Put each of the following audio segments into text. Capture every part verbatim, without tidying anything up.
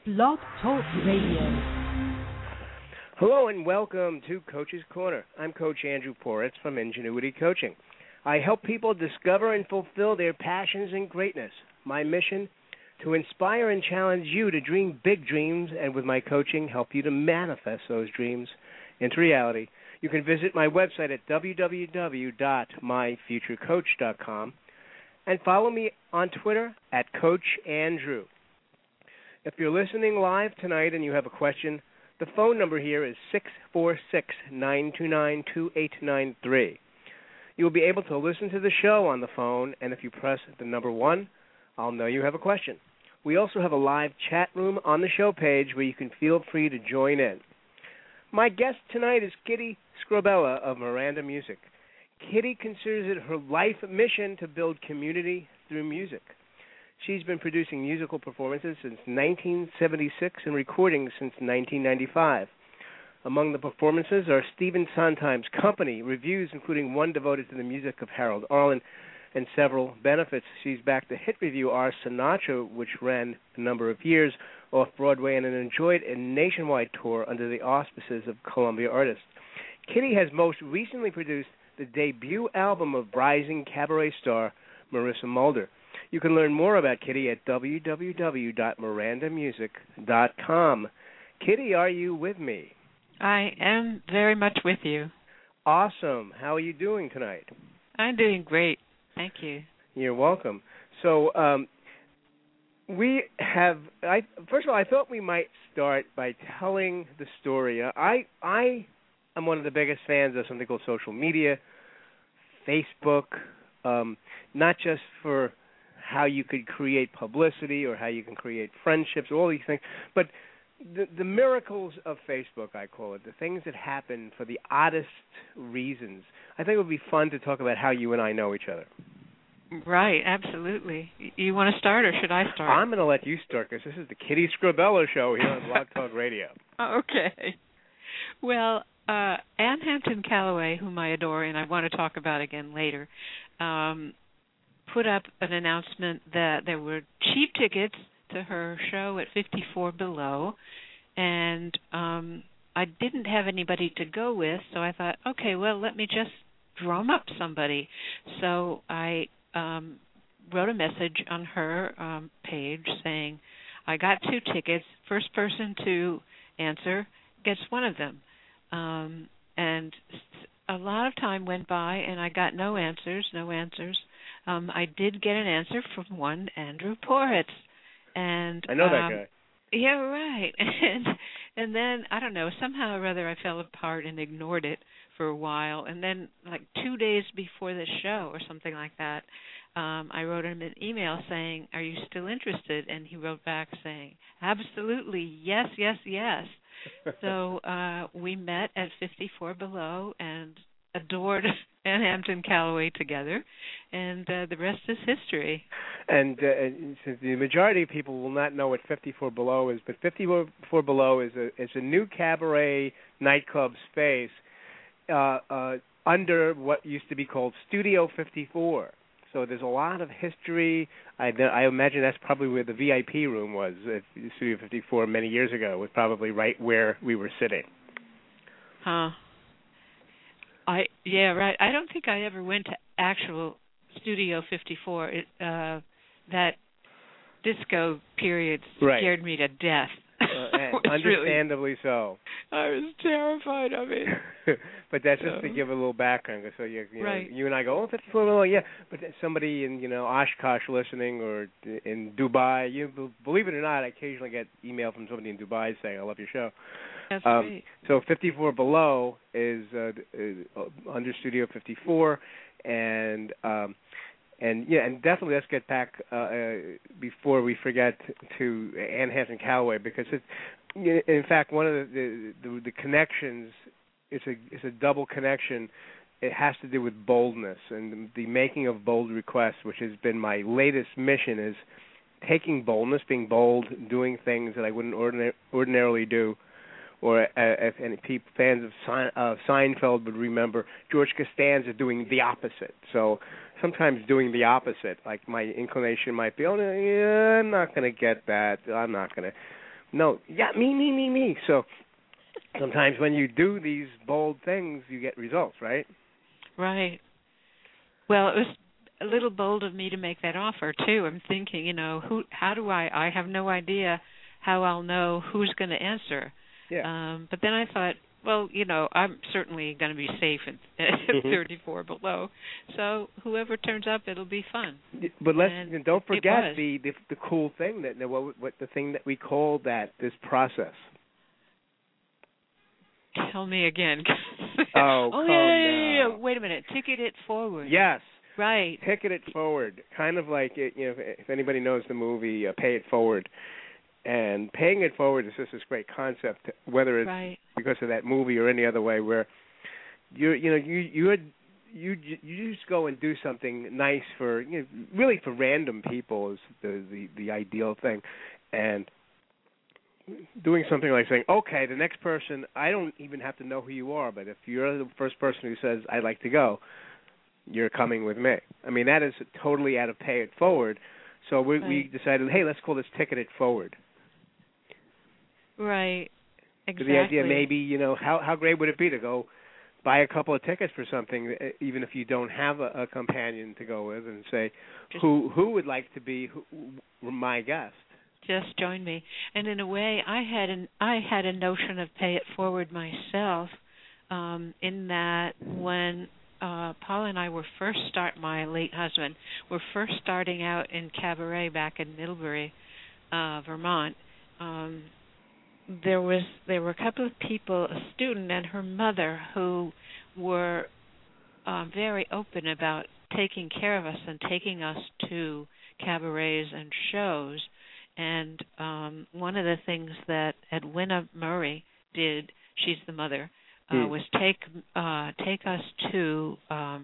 Blog Talk Radio. Hello and welcome to Coach's Corner. I'm Coach Andrew Poritz from Ingenuity Coaching. I help people discover and fulfill their passions and greatness. My mission, to inspire and challenge you to dream big dreams, and with my coaching, help you to manifest those dreams into reality. You can visit my website at w w w dot my future coach dot com and follow me on Twitter at Coach Andrew. If you're listening live tonight and you have a question, the phone number here is six four six, nine two nine, two eight nine three. You will be able to listen to the show on the phone, and if you press the number one, I'll know you have a question. We also have a live chat room on the show page where you can feel free to join in. My guest tonight is Kitty Scrobella of Miranda Music. Kitty considers it her life mission to build community through music. She's been producing musical performances since nineteen seventy-six and recording since nineteen ninety-five. Among the performances are Stephen Sondheim's Company, reviews including one devoted to the music of Harold Arlen, and several benefits. She's backed the hit review Our Sinatra, which ran a number of years off-Broadway, and enjoyed a nationwide tour under the auspices of Columbia Artists. Kitty has most recently produced the debut album of rising cabaret star Marissa Mulder. You can learn more about Kitty at w w w dot miranda music dot com. Kitty, are you with me? I am very much with you. Awesome. How are you doing tonight? I'm doing great. Thank you. You're welcome. So um, we have, I, first of all, I thought we might start by telling the story. I, I am one of the biggest fans of something called social media, Facebook, um, not just for how you could create publicity or how you can create friendships, all these things, but the, the miracles of Facebook, I call it, the things that happen for the oddest reasons. I think it would be fun to talk about how you and I know each other. Right, absolutely. You want to start, or should I start? I'm going to let you start, because this is the Kitty Scrobella Show here on Blog Talk Radio. Okay. Well, uh, Ann Hampton Callaway, whom I adore and I want to talk about again later, um, put up an announcement that there were cheap tickets to her show at fifty-four Below, and um, I didn't have anybody to go with, so I thought, okay, well, let me just drum up somebody. So I um, wrote a message on her um, page saying, I got two tickets. First person to answer gets one of them. Um, and a lot of time went by, and I got no answers, no answers. Um, I did get an answer from one Andrew Poritz. And I know um, that guy. Yeah, right. And and then, I don't know, somehow or other I fell apart and ignored it for a while. And then, like two days before the show or something like that, um, I wrote him an email saying, are you still interested? And he wrote back saying, absolutely, yes, yes, yes. So uh, we met at fifty-four Below and adored Ann Hampton Callaway together, and uh, the rest is history. And, uh, and since the majority of people will not know what fifty-four Below is, but fifty-four Below is a is a new cabaret nightclub space uh, uh, under what used to be called Studio fifty-four. So there's a lot of history. I, I imagine that's probably where the V I P room was at Studio fifty-four many years ago. It was probably right where we were sitting. Huh. I yeah, right. I don't think I ever went to actual Studio fifty-four. It, uh, that disco period scared right. me to death. Uh, understandably really, so. I was terrified of it. But that's just so, to give a little background. So you, you know, right. you and I go, oh, fifty-four Below, yeah. But somebody in, you know, Oshkosh listening, or in Dubai, you believe it or not, I occasionally get email from somebody in Dubai saying, I love your show. That's um, great. So fifty-four Below is uh, uh, under Studio fifty-four, and um, and yeah, and definitely let's get back uh, uh, before we forget to Ann Hampton Callaway, because it's in fact one of the the, the, the connections. It's a it's a double connection. It has to do with boldness and the making of bold requests, which has been my latest mission, is taking boldness, being bold, doing things that I wouldn't ordina- ordinarily do. Or uh, if any people, fans of Sein, uh, Seinfeld would remember, George Costanza doing the opposite. So sometimes doing the opposite, like my inclination might be, oh, yeah, I'm not going to get that. I'm not going to. no, yeah, me, me, me, me. So sometimes when you do these bold things, you get results, right? Right. Well, it was a little bold of me to make that offer too. I'm thinking, you know, who? How do I? I have no idea how I'll know who's going to answer. Yeah. Um, but then I thought, well, you know, I'm certainly going to be safe at, at Mhm. thirty-four below. So whoever turns up, it'll be fun. But let's And don't it forget was. the, the the cool thing that what what the thing that we call that this process. Tell me again. Oh, oh come yeah, yeah, yeah, now. yeah. Wait a minute. Ticket it forward. Yes. Right. Ticket it forward, kind of like it, you know, if, if anybody knows the movie uh, Pay It Forward, and paying it forward is just this great concept, whether it's Right. because of that movie or any other way, where you you know you you had, you you just go and do something nice for you know, really for random people is the, the the ideal thing, and doing something like saying, okay, the next person, I don't even have to know who you are, but if you're the first person who says I'd like to go, you're coming with me. I mean, that is totally out of Pay It Forward. So we, Right. we decided, hey, let's call this Ticket It Forward. Right. So Exactly. the idea maybe, you know, how how great would it be to go buy a couple of tickets for something, even if you don't have a, a companion to go with, and say, Just, who who would like to be who, my guest? just join me. And in a way, I had an I had a notion of Pay It Forward myself, um, in that when uh, Paul and I were first start my late husband were first starting out in cabaret back in Middlebury, uh, Vermont. Um, there was there were a couple of people, a student and her mother, who were uh, very open about taking care of us and taking us to cabarets and shows. And um, one of the things that Edwina Murray did, she's the mother, uh, Hmm. was take uh, take us to um,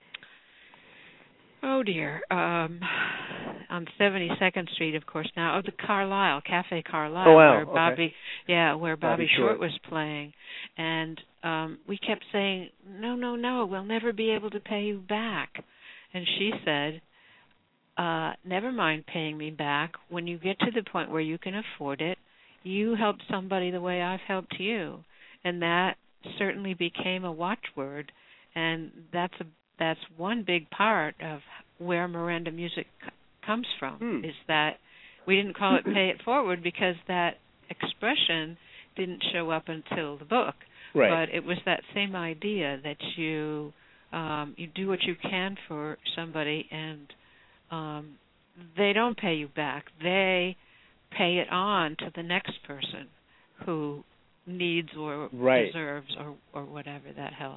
oh dear um, on seventy-second Street, of course now, oh the Carlisle Cafe Carlisle, Oh, wow. where Okay. Bobby yeah where Bobby Bobby Short. Short was playing, and um, we kept saying no no no we'll never be able to pay you back, and she said, Uh, never mind paying me back. When you get to the point where you can afford it, you help somebody the way I've helped you. And that certainly became a watchword. And that's a that's one big part of where Miranda Music c- comes from, Hmm. is that we didn't call it Pay It Forward because that expression didn't show up until the book. Right. But it was that same idea that you um, you do what you can for somebody, and Um, they don't pay you back. They pay it on to the next person who needs or Right. deserves or, or whatever that help.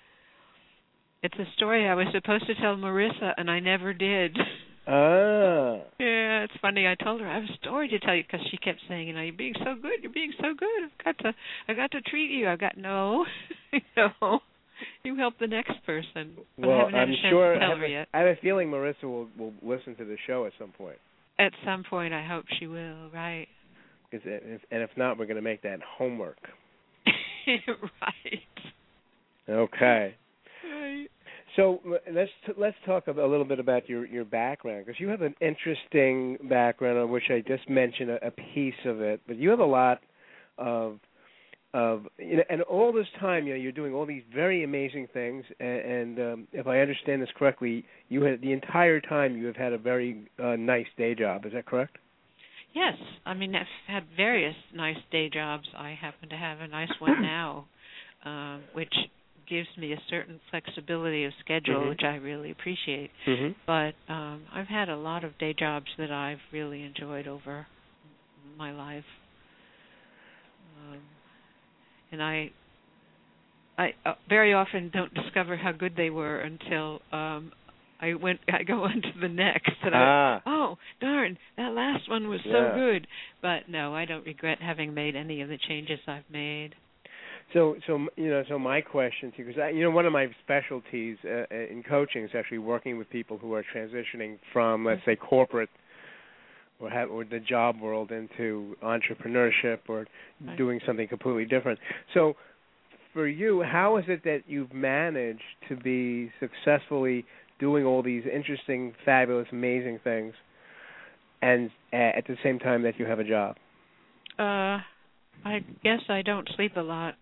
It's a story I was supposed to tell Marissa, and I never did. Ah. Yeah, it's funny. I told her I have a story to tell you because she kept saying, you know, you're being so good. You're being so good. I've got to, I got to treat you. I've got no, no. You help the next person. But Well, I haven't had I'm a chance sure to tell I have, her a, yet. I have a feeling Marissa will, will listen to the show at some point. At some point, I hope she will. Right. Because if, and if not, we're going to make that homework. Right. Okay. Right. So let's t- let's talk a little bit about your, your background, because you have an interesting background, on which I just mentioned a, a piece of it, but you have a lot of of you know, and all this time, you know, you're doing all these very amazing things, and, and um, if I understand this correctly, you had the entire time you have had a very uh, nice day job. Is that correct? Yes. I mean, I've had various nice day jobs. I happen to have a nice one now, um, which gives me a certain flexibility of schedule, Mm-hmm. which I really appreciate. Mm-hmm. But um, I've had a lot of day jobs that I've really enjoyed over my life. Um, and I, I uh, very often don't discover how good they were until um, I went. I go on to the next, and Ah. I, oh darn, that last one was Yeah. so good. But no, I don't regret having made any of the changes I've made. So, so you know, so my question to you, because you know, one of my specialties uh, in coaching is actually working with people who are transitioning from, let's say, corporate or, have, or the job world into entrepreneurship or Right. doing something completely different. So, for you, how is it that you've managed to be successfully doing all these interesting, fabulous, amazing things, and uh, at the same time that you have a job? Uh, I guess I don't sleep a lot.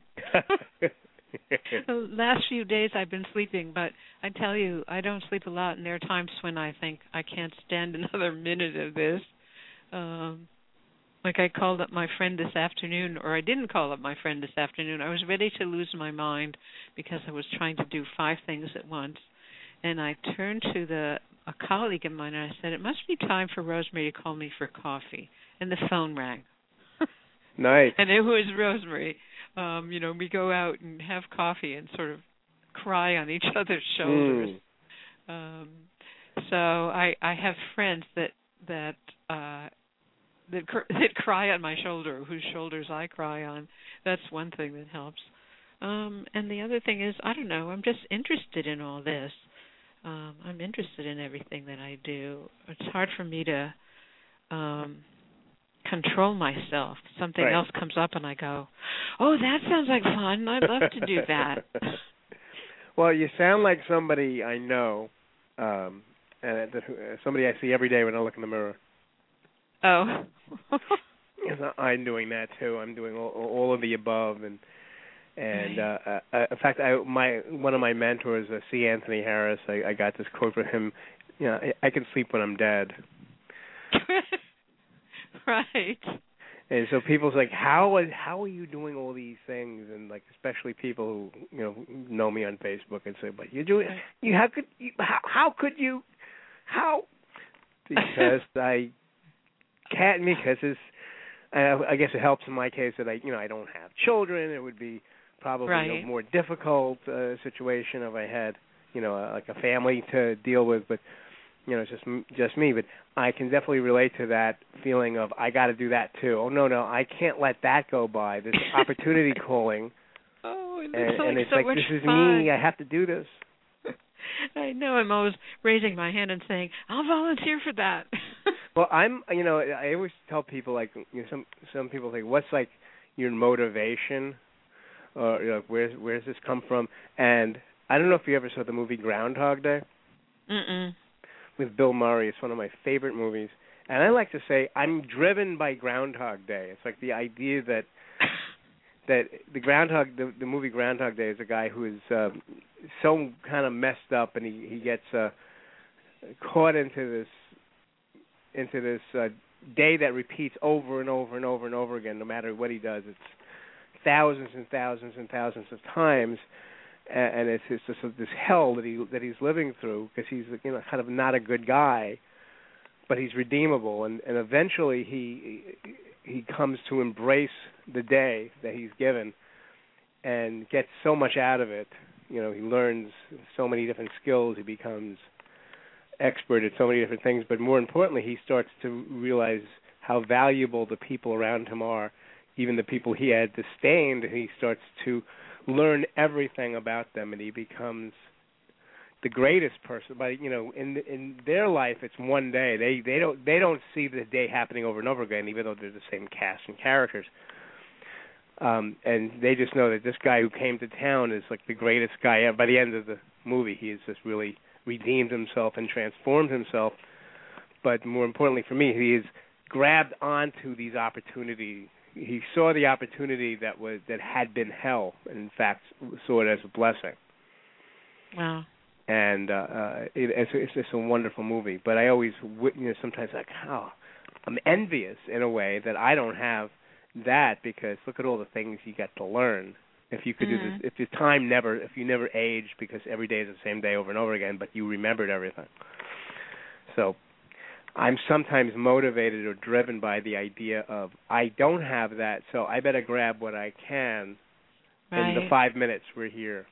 The last few days I've been sleeping, but I tell you, I don't sleep a lot, and there are times when I think I can't stand another minute of this. Um, like I called up my friend this afternoon, or I didn't call up my friend this afternoon. I was ready to lose my mind because I was trying to do five things at once. And I turned to the a colleague of mine, and I said, it must be time for Rosemary to call me for coffee. And the phone rang. Nice. And it was Rosemary. Um, you know, we go out and have coffee and sort of cry on each other's shoulders. Mm. Um, so I, I have friends that that uh, that, cr- that cry on my shoulder, whose shoulders I cry on. That's one thing that helps. Um, and the other thing is, I don't know, I'm just interested in all this. Um, I'm interested in everything that I do. It's hard for me to um, control myself. Something right. else comes up and I go, oh, that sounds like fun. I'd love to do that. Well, you sound like somebody I know, um, and somebody I see every day when I look in the mirror. Oh. I'm doing that too. I'm doing all, all of the above, and and uh, uh, in fact, I my one of my mentors, uh, C. Anthony Harris. I, I got this quote from him. You know, I, I can sleep when I'm dead. Right. And so people's like, how are, how are you doing all these things? And like, especially people who you know know me on Facebook and say, but you're doing you how could you, how how could you how because I can't because it's uh, I guess it helps in my case that I you know I don't have children. It would be probably right. a more difficult uh, situation if I had you know uh, like a family to deal with, but. You know, it's just just me, but I can definitely relate to that feeling of I got to do that too. Oh no, no, I can't let that go by. This opportunity calling. Oh, it looks and, like and it's so like much this is fun. me. I have to do this. I know. I'm always raising my hand and saying, "I'll volunteer for that." Well, I'm. You know, I always tell people like you know, some some people think, what's like your motivation, or you know, where's where's this come from? And I don't know if you ever saw the movie Groundhog Day. Mm-mm. With Bill Murray. It's one of my favorite movies. And I like to say I'm driven by Groundhog Day. It's like the idea that that the Groundhog, the, the movie Groundhog Day is a guy who is uh, so kind of messed up, and he, he gets uh, caught into this into this uh, day that repeats over and over and over and over again, no matter what he does. It's thousands and thousands and thousands of times. And it's, it's just this hell that he that he's living through because he's you know kind of not a good guy, but he's redeemable, and, and eventually he he comes to embrace the day that he's given, and gets so much out of it. You know, he learns so many different skills. He becomes expert at so many different things. But more importantly, he starts to realize how valuable the people around him are, even the people he had disdained. He starts to learn everything about them, and he becomes the greatest person. But you know, in in their life, it's one day. They they don't they don't see the day happening over and over again, even though they're the same cast and characters. Um, and they just know that this guy who came to town is like the greatest guy ever. By the end of the movie, he has just really redeemed himself and transformed himself. But more importantly for me, he has grabbed onto these opportunities. He saw the opportunity that was that had been hell, and in fact saw it as a blessing. Wow! And uh, uh, it, it's, it's just a wonderful movie. But I always, you know, sometimes like, oh, I'm envious in a way that I don't have that because look at all the things you get to learn. If you could mm-hmm. do this, if your time never, if you never aged because every day is the same day over and over again, but you remembered everything. So. I'm sometimes motivated or driven by the idea of I don't have that, so I better grab what I can right. in the five minutes we're here.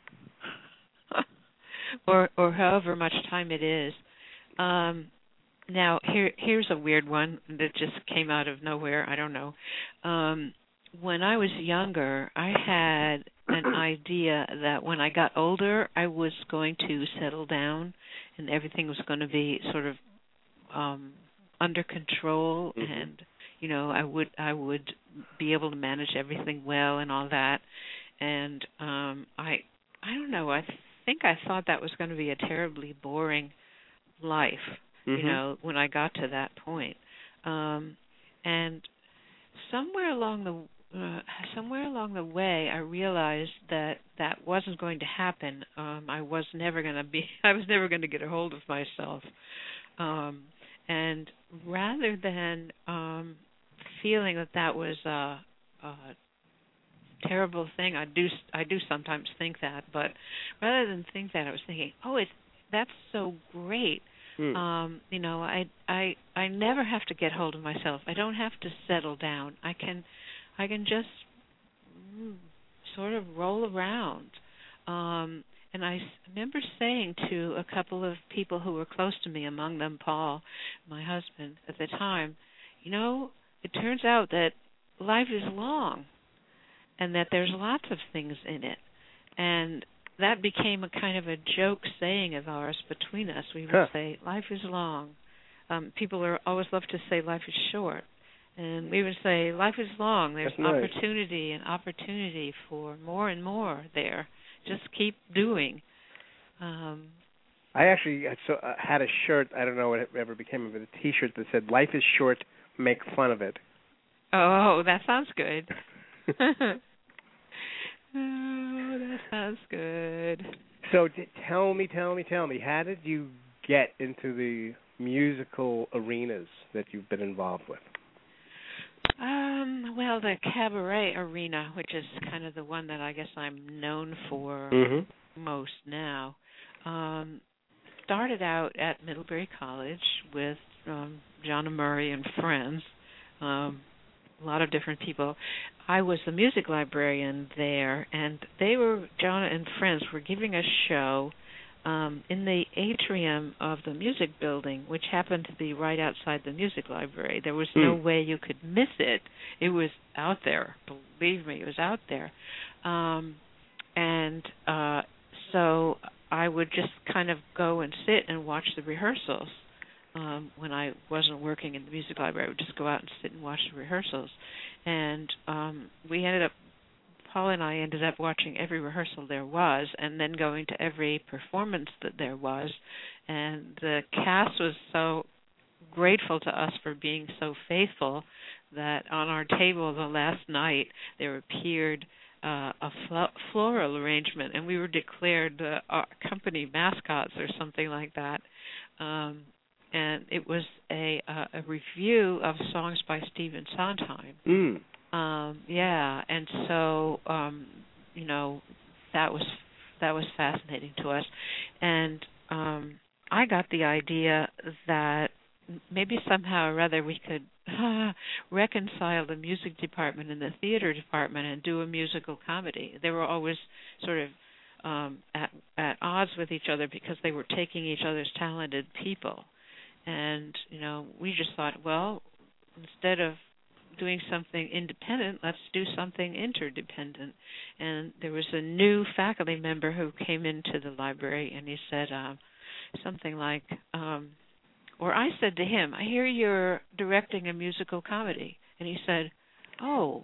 or or however much time it is. Um, now, here here's a weird one that just came out of nowhere. I don't know. Um, when I was younger, I had an idea that when I got older, I was going to settle down and everything was going to be sort of Um, under control, mm-hmm. and you know, I would I would be able to manage everything well and all that. And um, I I don't know. I think I thought that was going to be a terribly boring life. Mm-hmm. You know, when I got to that point, um, and somewhere along the uh, somewhere along the way, I realized that that wasn't going to happen. Um, I was never going to be. I was never going to get a hold of myself. Um, and rather than um, feeling that that was a, a terrible thing, I do. I do sometimes think that, but rather than think that, I was thinking, oh, it's that's so great. Hmm. Um, you know, I I I never have to get hold of myself. I don't have to settle down. I can I can just mm, sort of roll around. Um, and I s- remember saying to a couple of people who were close to me, among them Paul, my husband at the time, you know, it turns out that life is long and that there's lots of things in it. And that became a kind of a joke saying of ours between us. We would Huh. say, life is long. Um, people are always love to say life is short. And we would say, life is long. There's That's nice. opportunity and opportunity for more and more there. Just keep doing. Um, I actually I so, uh, had a shirt, I don't know what it ever became of it, a T-shirt that said, life is short, make fun of it. oh, that sounds good. oh, that sounds good. So t- tell me, tell me, tell me, how did you get into the musical arenas that you've been involved with? Um, well, the cabaret arena, which is kind of the one that I guess I'm known for Mm-hmm. most now, um, started out at Middlebury College with um, John Murray and friends, um, a lot of different people. I was the music librarian there, and they were, John and friends were giving a show um, in the atrium of the music building, which happened to be right outside the music library. There was no Hmm. way you could miss it. It was out there. Believe me, it was out there. Um, and uh, so I would just kind of go and sit and watch the rehearsals. Um, when I wasn't working in the music library, I would just go out and sit and watch the rehearsals. And um, we ended up, Paul and I ended up watching every rehearsal there was, and then going to every performance that there was. And the cast was so grateful to us for being so faithful that on our table the last night there appeared uh, a fl- floral arrangement, and we were declared uh, our company mascots or something like that. Um, and it was a, uh, a review of songs by Stephen Sondheim. Mm. Um, yeah, and so um, you know that was that was fascinating to us, and um, I got the idea that maybe somehow or other we could uh, reconcile the music department and the theater department and do a musical comedy. They were always sort of um, at at odds with each other because they were taking each other's talented people, and you know we just thought, well, instead of doing something independent, let's do something interdependent. And there was a new faculty member who came into the library, and he said uh, something like, um, or I said to him, I hear you're directing a musical comedy. And he said, oh,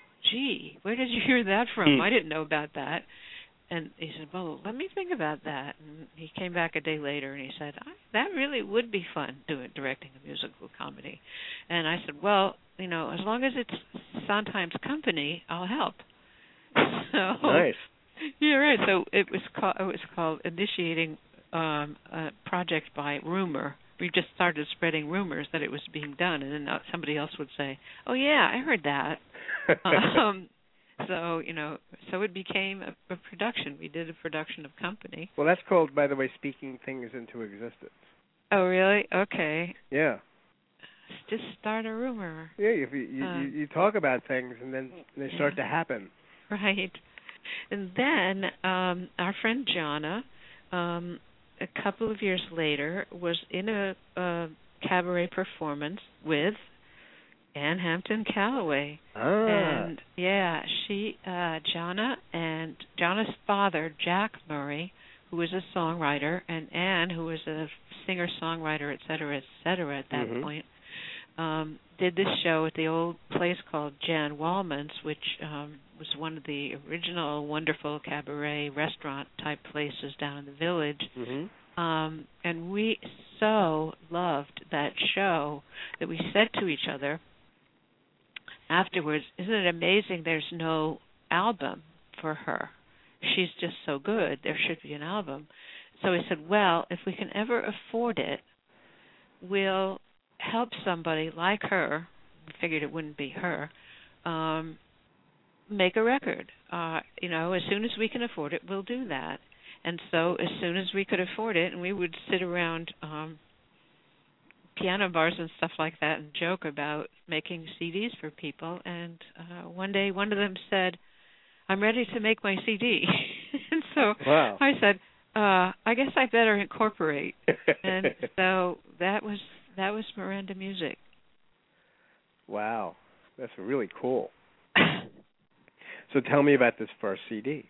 gee, where did you hear that from? Hmm. I didn't know about that. And he said, well, let me think about that. And he came back a day later and he said, I, that really would be fun, doing directing a musical comedy. And I said, well, you know, as long as it's Sondheim's company, I'll help. So, Nice. Yeah, right. So it was called, it was called Initiating um, a Project by Rumor. We just started spreading rumors that it was being done, and then somebody else would say, oh, yeah, I heard that. um So, you know, so it became a, a production. We did a production of Company. Well, that's called, by the way, speaking things into existence. Oh, really? Okay. Yeah. Just start a rumor. Yeah, if you you, Uh, you you talk about things and then they start yeah. to happen. Right. And then um, our friend Jonna, um, a couple of years later, was in a, a cabaret performance with Ann Hampton Callaway. Ah. And yeah, she uh Jonna and Jonna's father, Jack Murray, who was a songwriter, and Ann, who was a singer songwriter, et cetera, et cetera at that Mm-hmm. point, um, did this show at the old place called Jan Wallman's, which um was one of the original wonderful cabaret restaurant type places down in the village. Mm-hmm. Um, and we so loved that show that we said to each other, afterwards, isn't it amazing there's no album for her? She's just so good. There should be an album. So he said, well, if we can ever afford it, we'll help somebody like her. We figured it wouldn't be her. Um, make a record. Uh, you know, as soon as we can afford it, we'll do that. And so as soon as we could afford it, and we would sit around um, piano bars and stuff like that and joke about making C Ds for people. And uh, one day one of them said, I'm ready to make my C D. And so wow. I said, uh, I guess I better incorporate. And so that was that was Miranda Music. Wow. That's really cool. So tell me about this first C D.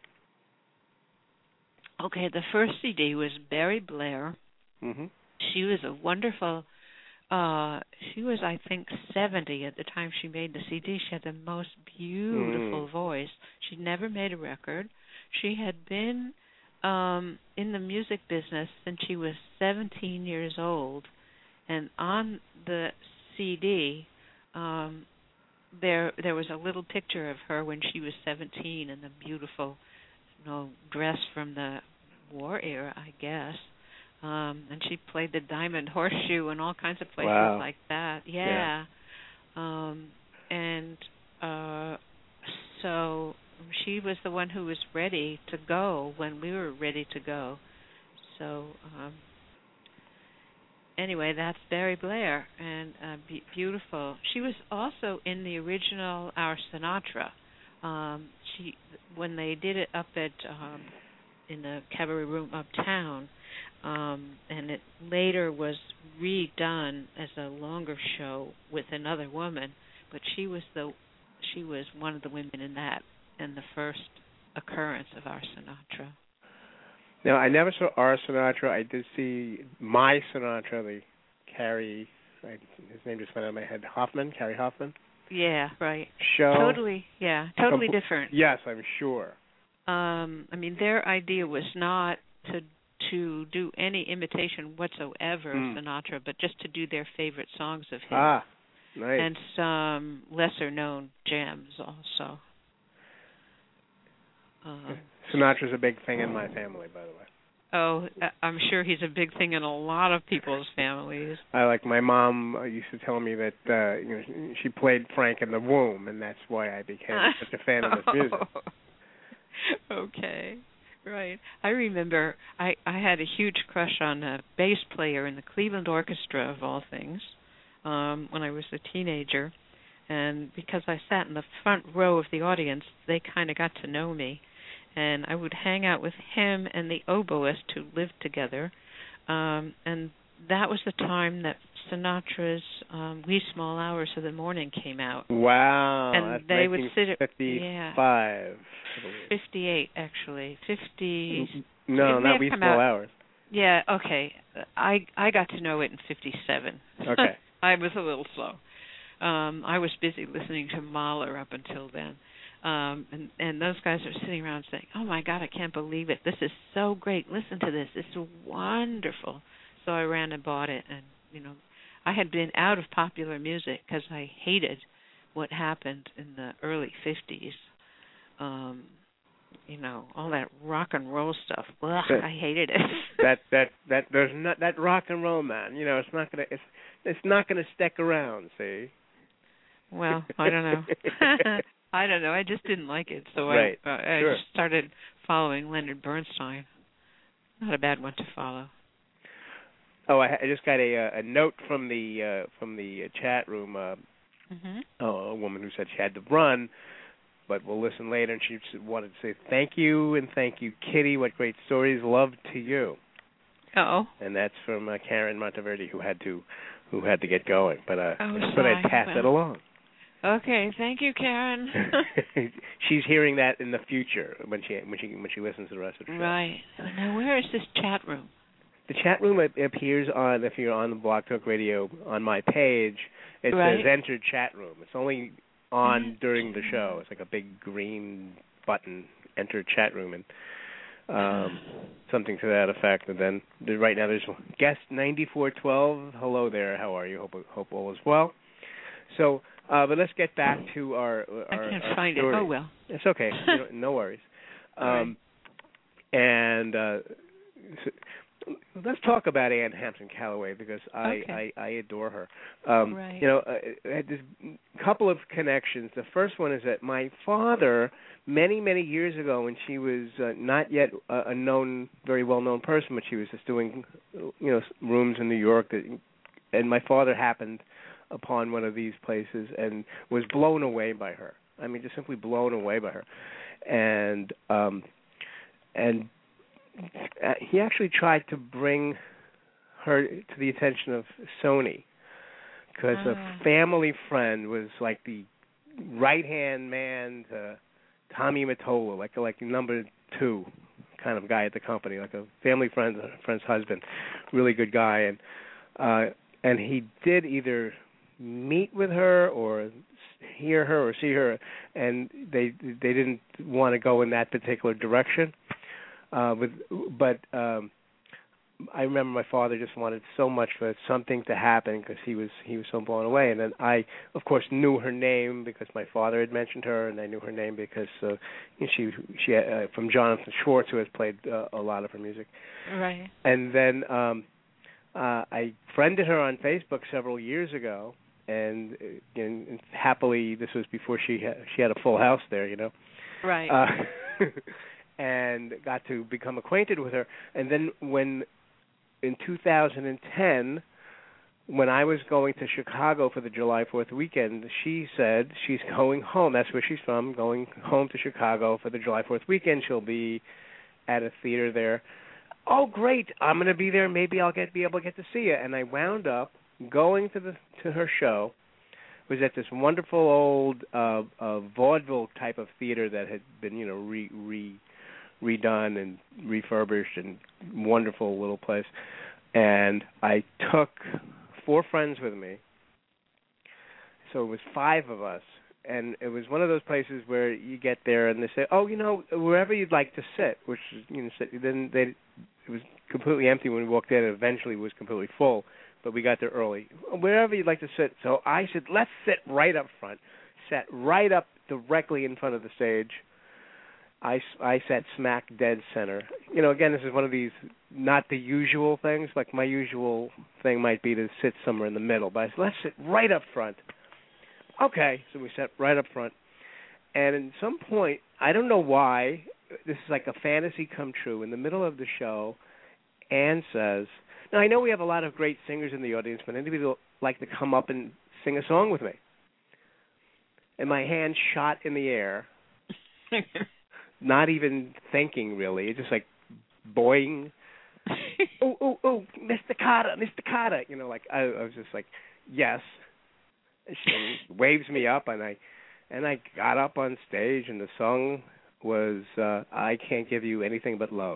Okay, the first C D was Barry Blair. Mm-hmm. She was a wonderful, uh, she was, I think, seventy at the time she made the C D. She had the most beautiful mm. voice. She'd never made a record. She had been um, in the music business since she was seventeen years old. And on the C D, um, there there was a little picture of her when she was seventeen in the beautiful, you know, dress from the war era, I guess. Um, and she played the Diamond Horseshoe and all kinds of places wow. like that. Yeah. yeah. Um, and uh, so she was the one who was ready to go when we were ready to go. So um, anyway, that's Barry Blair, and uh, be- beautiful. She was also in the original Our Sinatra. Um, she when they did it up at um, in the Cabaret Room uptown, um, and it later was redone as a longer show with another woman. But she was the she was one of the women in that, and the first occurrence of Our Sinatra. Now, I never saw Our Sinatra. I did see My Sinatra, the Carrie, I, his name just went out of my head, Hoffman, Carrie Hoffman. Yeah, right. Show. Totally, yeah, totally Com- different. Yes, I'm sure. Um, I mean, their idea was not to to do any imitation whatsoever mm. of Sinatra, but just to do their favorite songs of his. Ah, nice. And some lesser-known gems also. Um, Sinatra's a big thing in my family, by the way. Oh, I'm sure he's a big thing in a lot of people's families. I like my mom uh, used to tell me that uh, you know she played Frank in the womb, and that's why I became such a fan of his music. Okay, right. I remember I, I had a huge crush on a bass player in the Cleveland Orchestra, of all things, um, when I was a teenager. And because I sat in the front row of the audience, they kind of got to know me. And I would hang out with him and the oboist who lived together. Um, and that was the time that Sinatra's um, Wee Small Hours of the Morning came out. Wow. And that's they would sit at fifty-five. Yeah, fifty-eight, actually. fifty. No, not Wee Small out. Hours. Yeah, okay. I I got to know it in fifty-seven. Okay. I was a little slow. Um, I was busy listening to Mahler up until then. Um, and, and those guys are sitting around saying, oh, my God, I can't believe it. This is so great. Listen to this. It's wonderful. So I ran and bought it. And, you know, I had been out of popular music because I hated what happened in the early fifties. Um, you know, all that rock and roll stuff. Ugh, that, I hated it. that that that there's not that rock and roll, man. You know, it's not gonna it's it's not gonna stick around. See. Well, I don't know. I don't know. I just didn't like it, so right. I, uh, I sure. just started following Leonard Bernstein. Not a bad one to follow. Oh, I, I just got a a note from the uh, from the chat room. Uh, mm-hmm. Oh, a woman who said she had to run, but we'll listen later. And she wanted to say thank you and thank you, Kitty. What great stories. Love to you. Oh. And that's from uh, Karen Monteverde, who had to who had to get going. But uh, oh, I thought I'd pass well. it along. Okay, thank you, Karen. She's hearing that in the future when she when she when she listens to the rest of the show. Right. Now, where is this chat room? The chat room appears on if you're on the Blog Talk Radio on my page. It right. says Enter Chat Room. It's only on mm-hmm. during the show. It's like a big green button, Enter Chat Room, and um, something to that effect. And then right now there's guest ninety-four twelve. Hello there. How are you? Hope hope all is well. So. Uh, but let's get back to our. our I can't our find story. it. Oh well. It's okay. You know, no worries. Um, right. And uh, so, let's talk about Ann Hampton Callaway because I, okay. I, I adore her. Um, right. You know, I had this couple of connections. The first one is that my father, many, many years ago, when she was uh, not yet a, a known, very well-known person, but she was just doing, you know, rooms in New York, that, and my father happened upon one of these places and was blown away by her. I mean, just simply blown away by her. And um, and Uh, he actually tried to bring her to the attention of Sony because ah. a family friend was like the right-hand man to Tommy Mottola, like like number two kind of guy at the company, like a family friend, friend's husband, really good guy, and uh, and he did either meet with her or hear her or see her, and they they didn't want to go in that particular direction. Uh, with, but um, I remember my father just wanted so much for something to happen because he was he was so blown away. And then I, of course, knew her name because my father had mentioned her, and I knew her name because uh, she she uh, from Jonathan Schwartz, who has played uh, a lot of her music. Right. And then um, uh, I friended her on Facebook several years ago, and, and, and happily, this was before she ha- she had a full house there, you know. Right. Uh, and got to become acquainted with her. And then when, in two thousand ten, when I was going to Chicago for the July fourth weekend, she said she's going home. That's where she's from, going home to Chicago for the July fourth weekend. She'll be at a theater there. Oh, great. I'm going to be there. Maybe I'll get be able to get to see you. And I wound up going to the to her show. It was at this wonderful old uh, uh, vaudeville type of theater that had been, you know, re... re redone and refurbished, and wonderful little place. And I took four friends with me, so it was five of us. And it was one of those places where you get there and they say, "Oh, you know, wherever you'd like to sit," which is, you know, then they it was completely empty when we walked in. And eventually, it was completely full, but we got there early. Wherever you'd like to sit. So I said, "Let's sit right up front." Sat right up directly in front of the stage. I, I sat smack dead center. You know, again, this is one of these not the usual things. Like my usual thing might be to sit somewhere in the middle, but I said, let's sit right up front. Okay, so we sat right up front. And at some point, I don't know why, this is like a fantasy come true. In the middle of the show, Ann says, now I know we have a lot of great singers in the audience, but anybody would like to come up and sing a song with me? And my hand shot in the air. Not even thinking, really. It's just like, boing. oh, oh, oh, Mister Carter, Mister Carter. You know, like, I, I was just like, yes. And she waves me up, and I and I got up on stage, and the song was uh, I Can't Give You Anything But Love.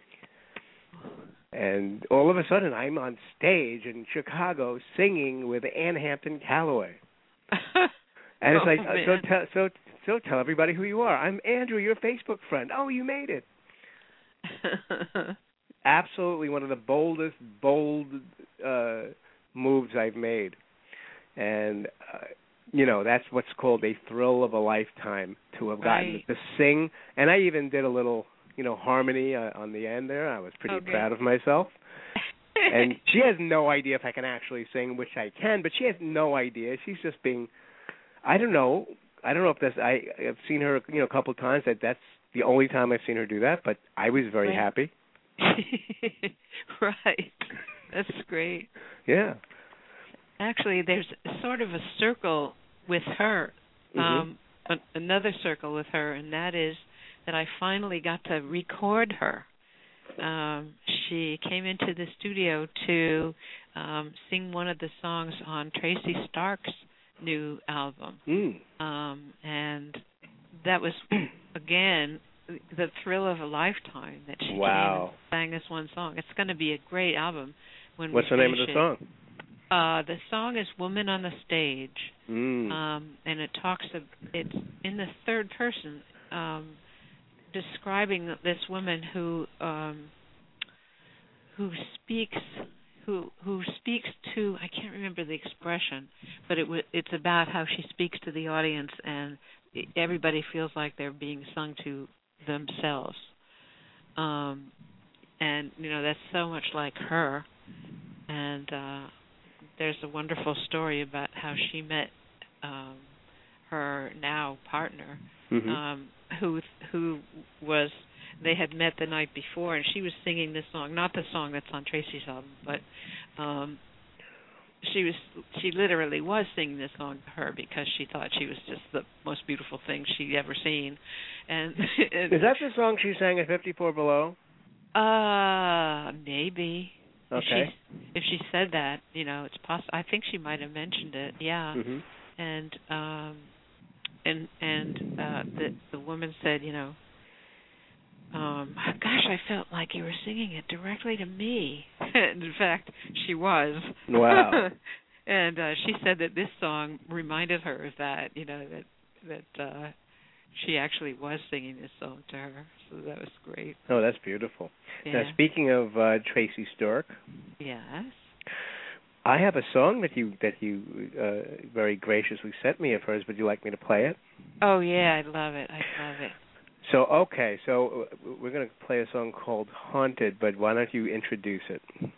And all of a sudden, I'm on stage in Chicago singing with Ann Hampton Callaway. And it's oh, like, man. so, te- so So tell everybody who you are. I'm Andrew, your Facebook friend. Oh, you made it. Absolutely one of the boldest, bold uh, moves I've made. And, uh, you know, that's what's called a thrill of a lifetime, to have gotten right. to sing. And I even did a little, you know, harmony uh, on the end there. I was pretty okay. proud of myself. And she has no idea if I can actually sing, which I can, but she has no idea. She's just being, I don't know, I don't know if that's, I, I've seen her, you know, a couple of times. That that's the only time I've seen her do that, but I was very right. happy. Right. That's great. Yeah. Actually, there's sort of a circle with her, mm-hmm. um, a, another circle with her, and that is that I finally got to record her. Um, she came into the studio to um, sing one of the songs on Tracy Stark's new album, mm. um, and that was again the thrill of a lifetime that she wow. came and sang this one song. It's going to be a great album when What's we the name of the it. song? Uh, the song is "Woman on the Stage," mm. um, and it talks. Of, it's in the third person, um, describing this woman who um, who speaks, who who speaks to, I can't remember the expression, but it w- it's about how she speaks to the audience, and everybody feels like they're being sung to themselves. Um, and you know, that's so much like her. And uh, there's a wonderful story about how she met um, her now partner, Mm-hmm. um, who who was. They had met the night before, and she was singing this song, not the song that's on Tracy's album, but um, she was she literally was singing this song to her because she thought she was just the most beautiful thing she'd ever seen. And, and is that the song she sang at fifty-four Below? Uh, maybe. Okay. If she, if she said that, you know, it's possible. I think she might have mentioned it. Yeah. Mm-hmm. And um, and and uh, the the woman said, you know, um, gosh, I felt like you were singing it directly to me. And in fact, she was. Wow. And uh, she said that this song reminded her of that, you know, that that uh, she actually was singing this song to her. So that was great. Oh, that's beautiful. Yeah. Now, speaking of uh, Tracy Stork, Yes. I have a song that you that you uh, very graciously sent me of hers. Would you like me to play it? Oh yeah, I love it. I love it. So okay, so we're going to play a song called "Haunted," but why don't you introduce it?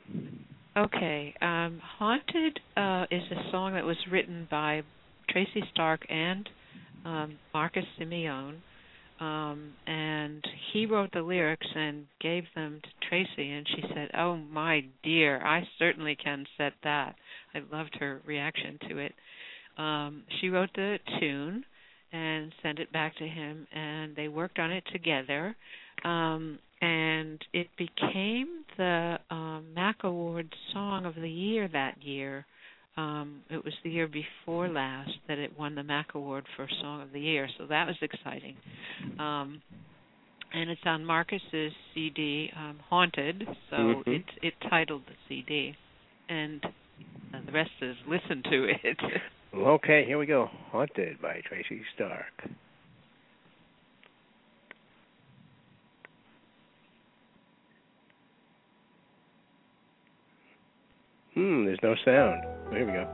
Okay, um, "Haunted" uh, is a song that was written by Tracy Stark and um, Marcus Simeone, um, and he wrote the lyrics and gave them to Tracy, and she said, "Oh my dear, I certainly can set that." I loved her reaction to it. Um, she wrote the tune and sent it back to him, and they worked on it together, um, and it became the um, Mac Award Song of the Year that year. Um, it was the year before last that it won the Mac Award for Song of the Year, so that was exciting. Um, and it's on Marcus's C D, um, Haunted, so Mm-hmm. it it titled the C D, and uh, the rest is listen to it. Okay, here we go. "Haunted" by Tracy Stark. Hmm, there's no sound. Here we go.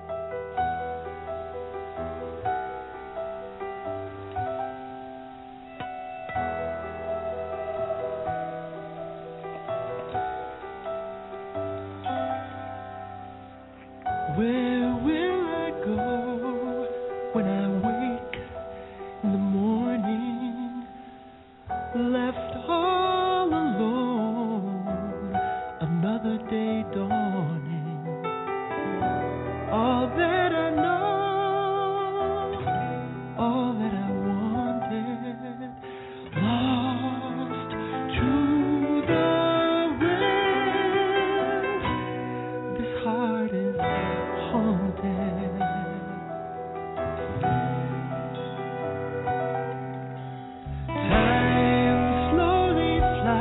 Where will I go when I wake in the morning, left all alone, another day dawning? All that I know, all that I wanted, lost to the wind. This heart is haunted. Time slowly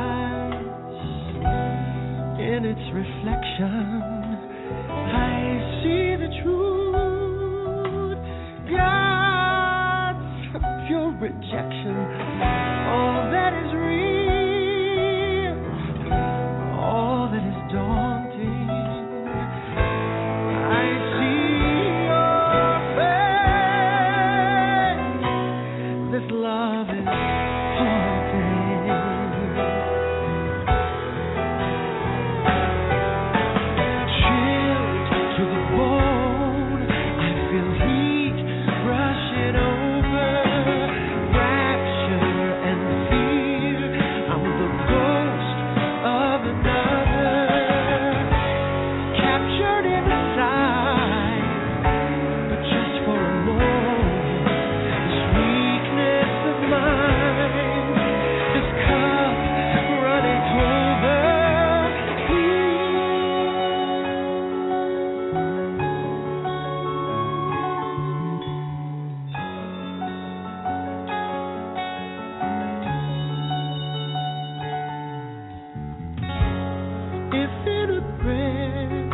flies in its reflection. I see the truth, God's pure rejection. All that is real, all that is daunting. I see your face. This love is haunting. Chilled to the bone, I feel heat rushing over. Rapture and fear, I'm the ghost of another. Captured inside, but just for a moment. This weakness of mine, this cup runneth over. If in a prayer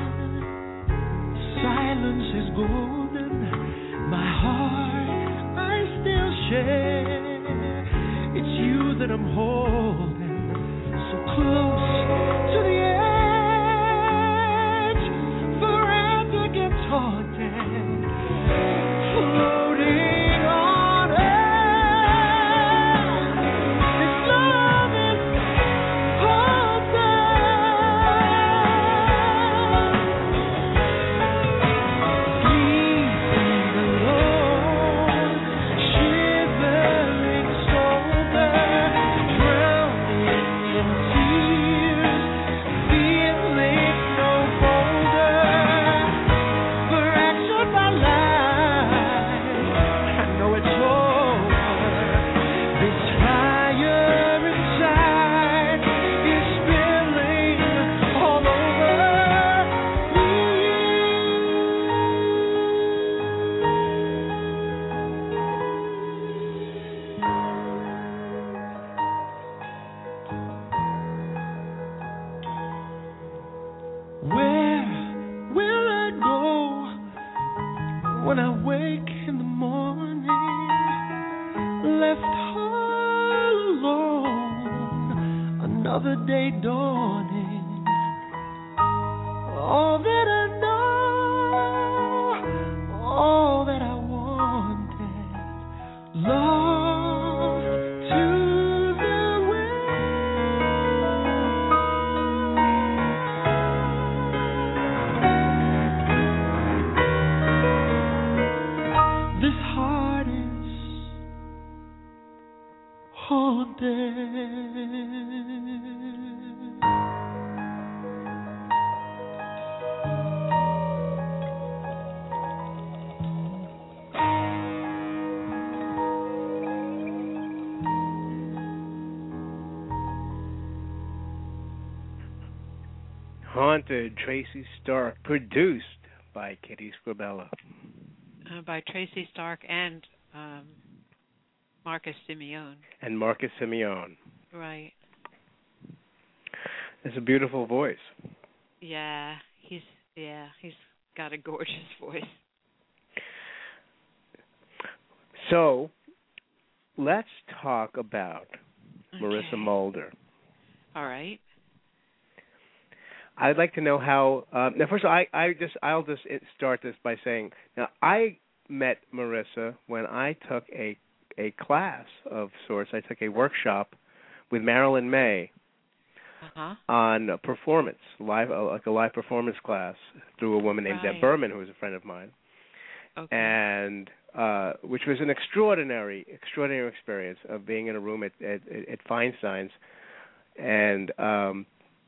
silence is golden, my heart I still share. It's you that I'm holding, so close to the another day dawning. All that I know, all that I wanted, lost to the wind. This heart is haunted. Haunted, Tracy Stark, produced by Kitty Scribella. Uh, by Tracy Stark and um, Marcus Simeone. And Marcus Simeone. Right. It's a beautiful voice. Yeah, he's yeah, he's got a gorgeous voice. So, let's talk about Okay. Marissa Mulder. All right. I'd like to know how. Uh, now, first of all, I, I just I'll just start this by saying, now I met Marissa when I took a a class of sorts. I took a workshop with Marilyn May Uh-huh. on performance, live uh, like a live performance class through a woman named Right. Deb Berman, who was a friend of mine, Okay. and uh, which was an extraordinary, extraordinary experience of being in a room at at, at Feinstein's, and um,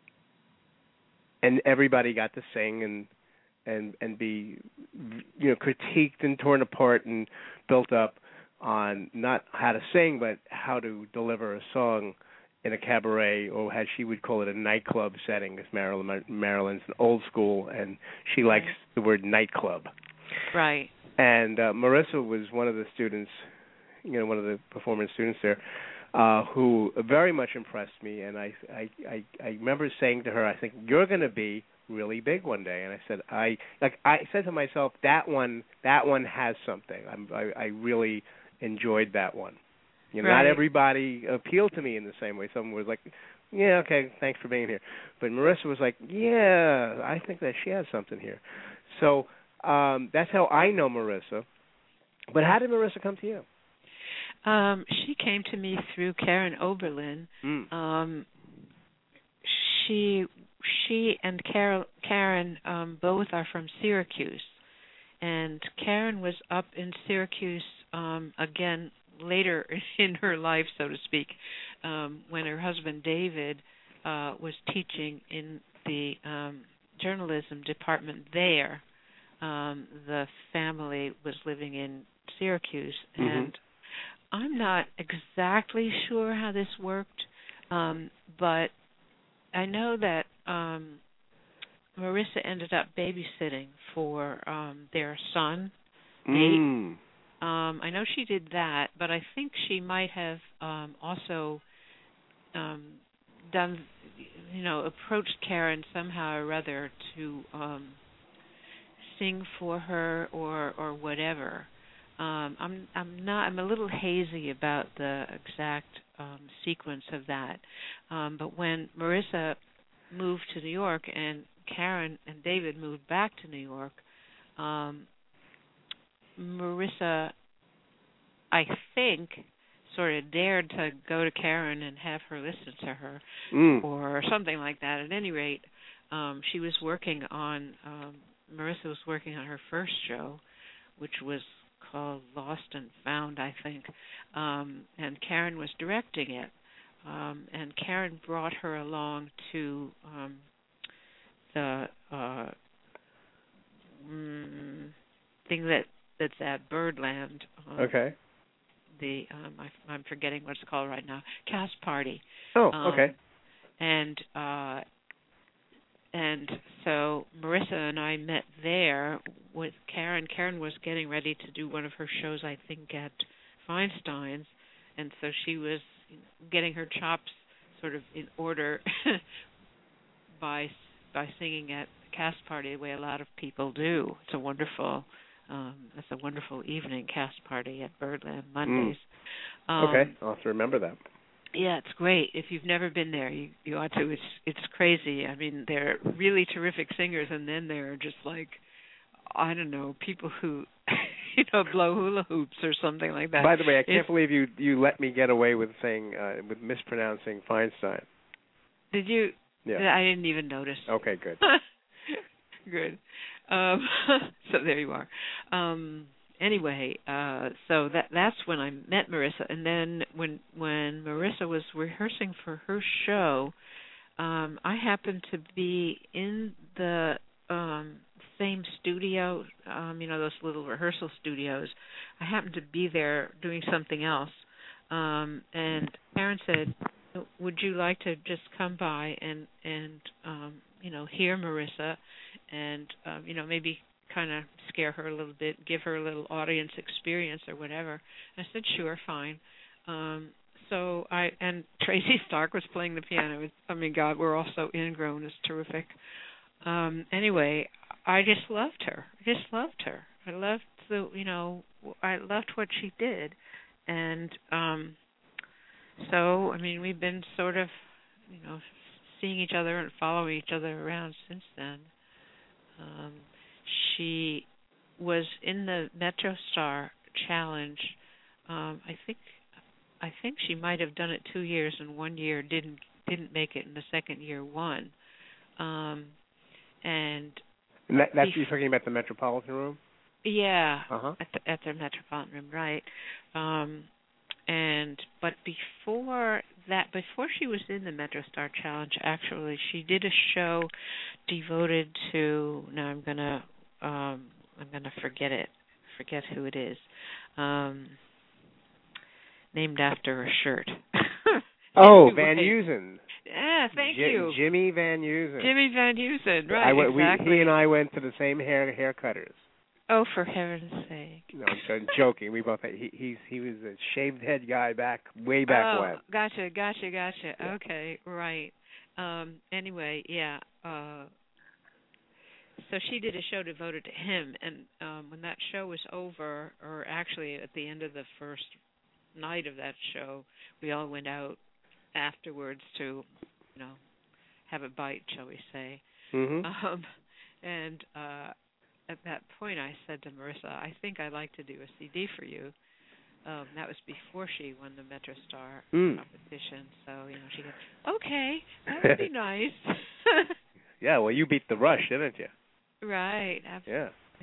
and everybody got to sing and and and be, you know, critiqued and torn apart and built up on not how to sing but how to deliver a song in a cabaret, or as she would call it, a nightclub setting, because Marilyn Marilyn's an old school and she likes Right. the word nightclub. Right. And uh, Marissa was one of the students, you know, one of the performance students there, uh, who very much impressed me. And I, I, I, I remember saying to her, I think, you're going to be really big one day. And I said, I like I said to myself, that one, that one has something. I'm, I, I really enjoyed that one. You know, Right. not everybody appealed to me in the same way. Someone was like, yeah, okay, thanks for being here. But Marissa was like, yeah, I think that she has something here. So um, that's how I know Marissa. But how did Marissa come to you? Um, she came to me through Karen Oberlin. Mm. Um, she she and Carol, Karen um, both are from Syracuse, and Karen was up in Syracuse um, again later in her life, so to speak, um, when her husband David uh, was teaching in the um, journalism department there. Um, the family was living in Syracuse, Mm-hmm. and I'm not exactly sure how this worked, um, but I know that um, Marissa ended up babysitting for um, their son, Nate. Mm. Um, I know she did that, but I think she might have um, also um, done, you know, approached Karen somehow or other to um, sing for her or or whatever. Um, I'm I'm not I'm a little hazy about the exact um, sequence of that. Um, but when Marissa moved to New York and Karen and David moved back to New York, um, Marissa, I think, sort of dared to go to Karen and have her listen to her, Mm. or something like that. At any rate, um, she was working on, um, Marissa was working on her first show, which was called Lost and Found, I think, um, and Karen was directing it. Um, and Karen brought her along to um, the uh, mm, thing that that's at Birdland. Um, Okay. The um, I, I'm forgetting what it's called right now. Cast Party. Oh, Um, okay. And uh, and so Marissa and I met there with Karen. Karen was getting ready to do one of her shows, I think, at Feinstein's, and so she was getting her chops sort of in order by by singing at the Cast Party, the way a lot of people do. It's a wonderful, um, it's a wonderful evening, Cast Party at Birdland Mondays. Mm. Um, Okay, I'll have to remember that. Yeah, it's great. If you've never been there, you you ought to. It's it's crazy. I mean, they're really terrific singers, and then they're just like, I don't know, people who, you know, blow hula hoops or something like that. By the way, I can't it's, believe you you let me get away with saying uh, with mispronouncing Feinstein. Did you? Yeah. I didn't even notice. Okay, good. Good. Um, so there you are. Um, anyway, uh, so that that's when I met Marissa, and then when when Marissa was rehearsing for her show, um, I happened to be in the um, same studio, um, you know, those little rehearsal studios. I happened to be there doing something else, um, and Karen said, "Would you like to just come by and and um, you know, hear Marissa, and um, you know, maybe kind of scare her a little bit, give her a little audience experience or whatever?" I said, "Sure, fine." Um, so I and Tracy Stark was playing the piano. It's, I mean, God, we're all so ingrown. It's terrific. Um, anyway, I just loved her. I just loved her. I loved the, you know, I loved what she did, and um, so I mean, we've been sort of, you know, seeing each other and following each other around since then. Um, she was in the Metro Star Challenge. Um, I think I think she might have done it two years, and one year didn't didn't make it, and the second year won. Um, and And that, that's bef- you're talking about the Metropolitan Room? Yeah, Uh-huh. at the, at their Metropolitan Room, right? Um, and but before that, before she was in the Metro Star Challenge, actually, she did a show devoted to. Now I'm gonna um, I'm gonna forget it, forget who it is. Um, named after a shirt. Oh, Anyway. Van Heusen. Yeah, thank J- you. Jimmy Van Heusen. Jimmy Van Heusen, right, I went, exactly. we, he and I went to the same hair haircutters. Oh, for heaven's sake. No, I'm joking. We both he he's he was a shaved head guy back way back oh, when. Gotcha, gotcha, gotcha. Yeah. Okay, right. Um, anyway, yeah. Uh, so she did a show devoted to him, and um, when that show was over, or actually at the end of the first night of that show, we all went out afterwards to, you know, have a bite, shall we say. Mhm. Um, and uh, at that point, I said to Marissa, "I think I'd like to do a C D for you." Um, that was before she won the Metro Star mm. competition. So, you know, she goes, "Okay, that would be nice." Yeah, well, you beat the Rush, didn't you? Right, absolutely. Yeah.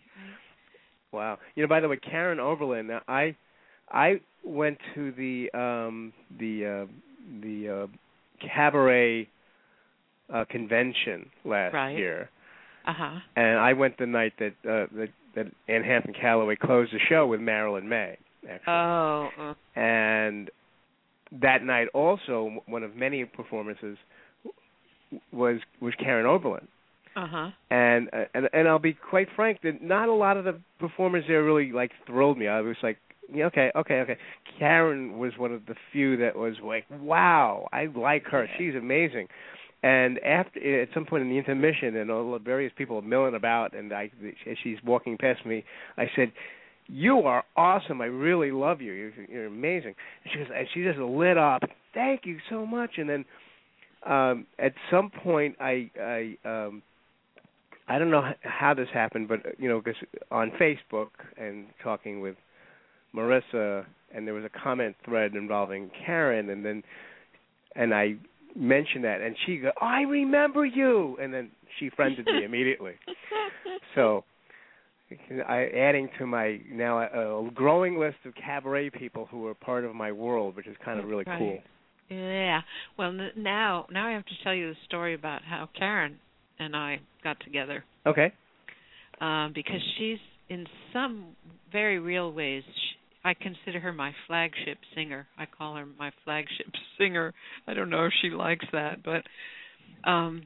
Wow. You know, by the way, Karen Oberlin. Now, I I went to the um, the uh, the uh, cabaret uh, convention last Right. year. Uh-huh. And I went the night that uh, that, that Ann Hampton Callaway closed the show with Marilyn May, actually. Oh. Uh. And that night also, one of many performances was was Karen Oberlin. Uh-huh. And, uh, and and I'll be quite frank that not a lot of the performers there really like thrilled me. I was like, yeah, okay, okay, okay. Karen was one of the few that was like, wow, I like her. She's amazing. And after, at some point in the intermission, and all the various people are milling about, and I, as she's walking past me, I said, "You are awesome. I really love you. You're, you're amazing." And she goes, and she just lit up. Thank you so much. And then um, at some point, I, I, um, I don't know how this happened, but you know, because on Facebook and talking with Marissa, and there was a comment thread involving Karen, and then, and I. mentioned that, and she go, "I remember you," and then she friended me immediately. So, I, adding to my now a, a growing list of cabaret people who are part of my world, which is kind of really right. cool. Yeah. Well, now now I have to tell you the story about how Karen and I got together. Okay. Um, because she's in some very real ways. She, I consider her my flagship singer. I call her my flagship singer. I don't know if she likes that, but um,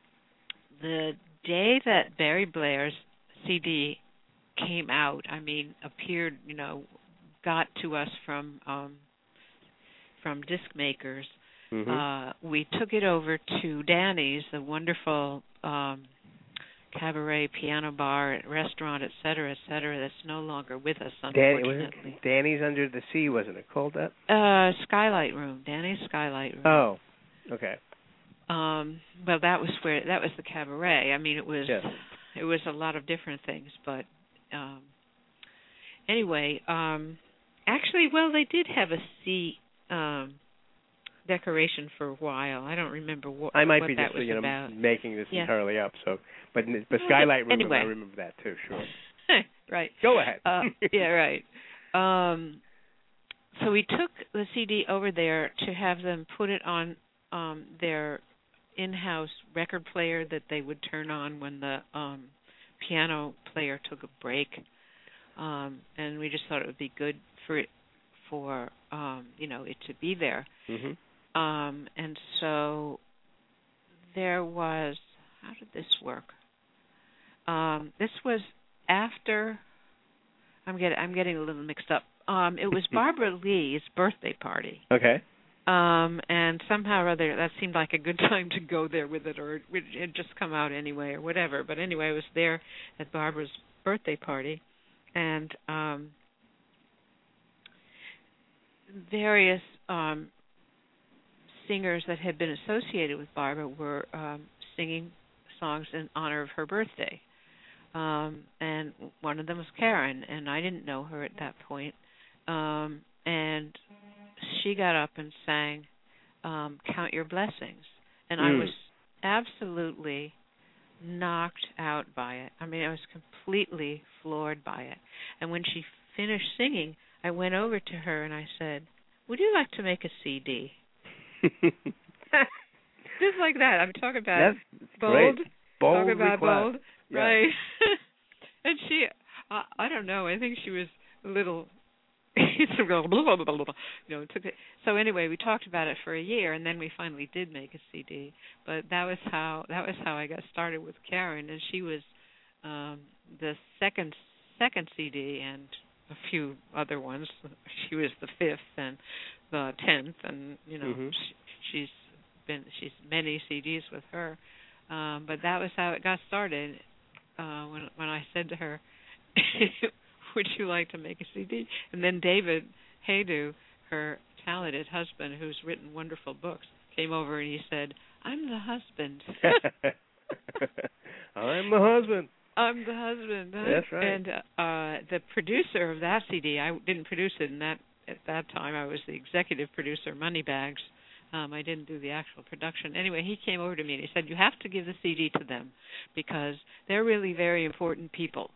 the day that Barry Blair's C D came out, I mean, appeared, you know, got to us from um, from disc makers, mm-hmm. uh, we took it over to Danny's, the wonderful um, cabaret, piano bar, restaurant, et cetera, et cetera, that's no longer with us, Danny, was unfortunately. it Danny's Under the Sea, wasn't it called that? Uh, Skylight Room, Danny's Skylight Room. Oh, okay. Um, well, that was where that was the cabaret. I mean, it was Yes. it was a lot of different things, but um, anyway, um, actually, well, they did have a sea um, decoration for a while. I don't remember what I might what be that just was you know about. making this Yeah. entirely up. So, but the Well, Skylight Room, anyway. I remember that too. Sure. Right. Go ahead. uh, yeah, right. Um, so we took the C D over there to have them put it on um, their in-house record player that they would turn on when the um, piano player took a break, um, and we just thought it would be good for it for um, you know it to be there. Mm-hmm. Um, and so there was. How did this work? Um, this was after. I'm getting I'm getting a little mixed up. Um, it was Barbara Lee's birthday party. Okay. Um, and somehow or other, that seemed like a good time to go there with it, or it had just come out anyway, or whatever. But anyway, I was there at Barbara's birthday party, and um, various um, singers that had been associated with Barbara were um, singing songs in honor of her birthday. Um, and one of them was Karen, and I didn't know her at that point. Um, and she got up and sang um, Count Your Blessings. And mm. I was absolutely knocked out by it. I mean, I was completely floored by it. And when she finished singing, I went over to her and I said, would you like to make a C D? Just like that. I'm talking about That's bold. Great. Bold Talk about request. bold. Yeah. Right. And she, uh, I don't know, I think she was a little, you know, took it. So anyway, we talked about it for a year, and then we finally did make a C D. But that was how that was how I got started with Karen, and she was um, the second second C D and a few other ones. She was the fifth and the tenth, and you know, mm-hmm. she, she's been she's many C Ds with her. Um, but that was how it got started. Uh, when when I said to her, would you like to make a C D? And then David Haydu, her talented husband, who's written wonderful books, came over and he said, I'm the husband. I'm the husband. I'm the husband. That's right. And uh, the producer of that C D, I didn't produce it in that at that time. I was the executive producer, Moneybags. Um, I didn't do the actual production. Anyway, he came over to me and he said, you have to give the C D to them because they're really very important people.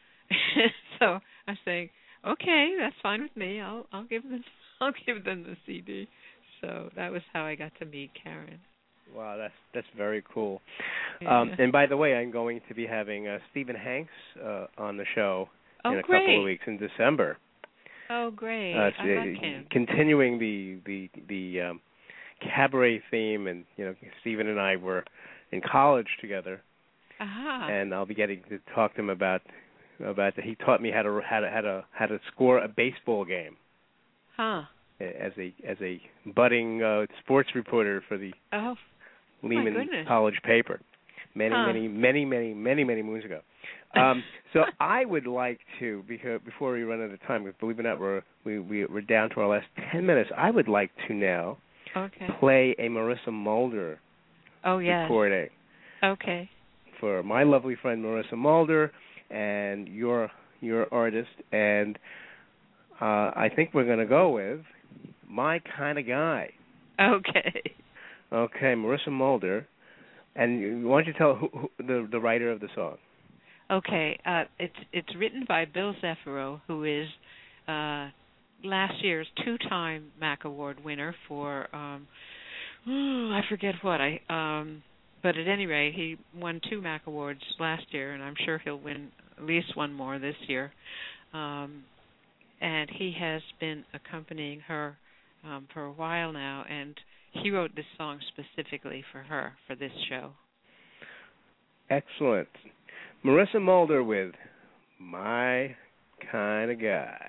So I'm saying, okay, that's fine with me. I'll I'll give them I'll give them the C D. So that was how I got to meet Karen. Wow, that's that's very cool. Yeah. Um, and by the way, I'm going to be having uh, Stephen Hanks uh, on the show oh, in a great. couple of weeks in December. Oh, great! Uh, I like him. Continuing the the the um, cabaret theme, and you know, Stephen and I were in college together, uh-huh. and I'll be getting to talk to him about about that. He taught me how to how to how to how to score a baseball game. Huh. As a as a budding uh, sports reporter for the oh, Lehman goodness. College paper, many huh. many many many many many moons ago. Um, so I would like to, because before we run out of time, because believe it or not, we're we, we we're down to our last ten minutes. I would like to now okay. play a Marissa Mulder oh, yes. recording. Okay. For my lovely friend Marissa Mulder and your your artist, and uh, I think we're going to go with My Kind of Guy. Okay. Okay, Marissa Mulder, and why don't you tell who, who, the the writer of the song? Okay, uh, it's it's written by Bill Zeffiro, who is uh, last year's two-time Mac Award winner for um, oh, I forget what I. Um, but at any rate, he won two Mac Awards last year, and I'm sure he'll win at least one more this year. Um, and he has been accompanying her um, for a while now, and he wrote this song specifically for her for this show. Excellent. Marissa Mulder with My Kind of Guy.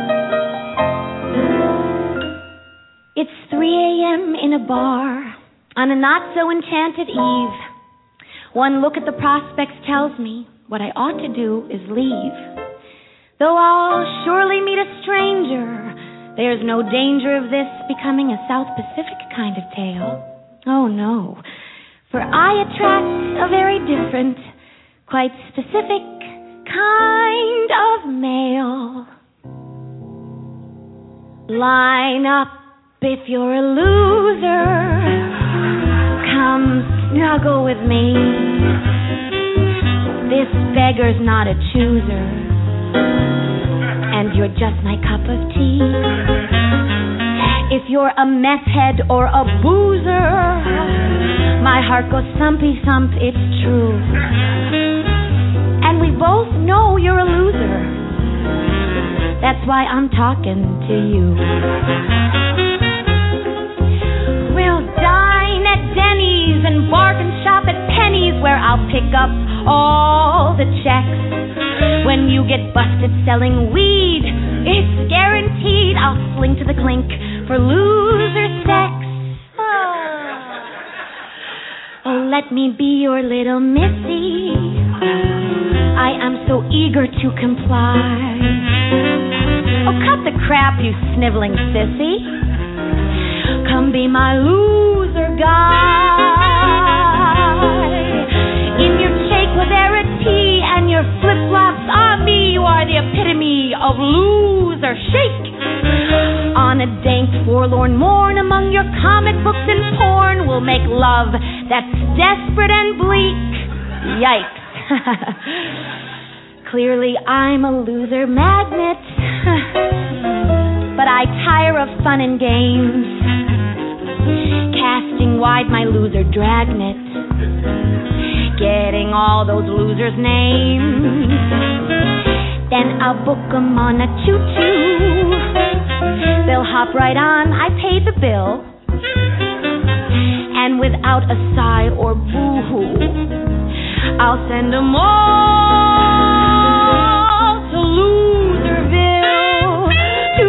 It's three a.m. in a bar. On a not-so-enchanted eve, one look at the prospects tells me what I ought to do is leave. Though I'll surely meet a stranger, there's no danger of this becoming a South Pacific kind of tale. Oh, no, for I attract a very different, quite specific kind of male. Line up if you're a loser. Come snuggle with me. This beggar's not a chooser, and you're just my cup of tea. If you're a meth head or a boozer, my heart goes thumpy thump, it's true. And we both know you're a loser. That's why I'm talking to you. We'll dine at Denny's and bargain shop at Penny's, where I'll pick up all the checks. When you get busted selling weed, it's guaranteed I'll sling to the clink for loser sex. Oh, oh let me be your little missy. I am so eager to comply. Oh, cut the crap, you sniveling sissy. Come be my loser guy. In your Che Guevara tee and your flip-flops on me, you are the epitome of loser chic. On a dank forlorn morn among your comic books and porn, we'll make love that's desperate and bleak. Yikes. Clearly I'm a loser magnet, but I tire of fun and games, casting wide my loser dragnet, getting all those losers' names. Then I'll book 'em on a choo-choo. They'll hop right on, I pay the bill, and without a sigh or boo-hoo, I'll send 'em all to Loserville, to